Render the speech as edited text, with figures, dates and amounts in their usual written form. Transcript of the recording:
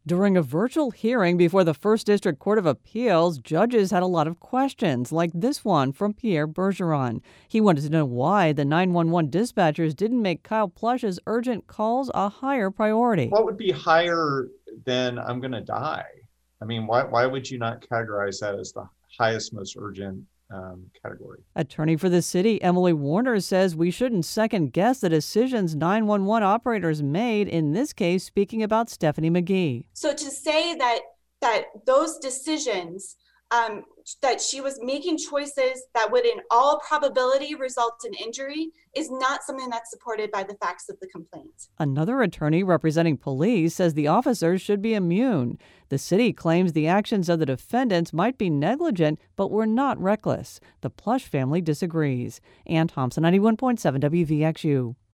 During a virtual hearing before the First District Court of Appeals, judges had a lot of questions, like this one from Pierre Bergeron. He wanted to know why the 911 dispatchers didn't make Kyle Plush's urgent calls a higher priority. What would be higher than I'm going to die? I mean, why would you not categorize that as the highest, most urgent category? Attorney for the city, Emily Warner, says we shouldn't second guess the decisions 911 operators made, in this case, speaking about Stephanie McGee. So to say that those decisions, that she was making choices that would in all probability result in injury is not something that's supported by the facts of the complaint. Another attorney representing police says the officers should be immune. The city claims the actions of the defendants might be negligent, but were not reckless. The Plush family disagrees. Ann Thompson, 91.7 WVXU.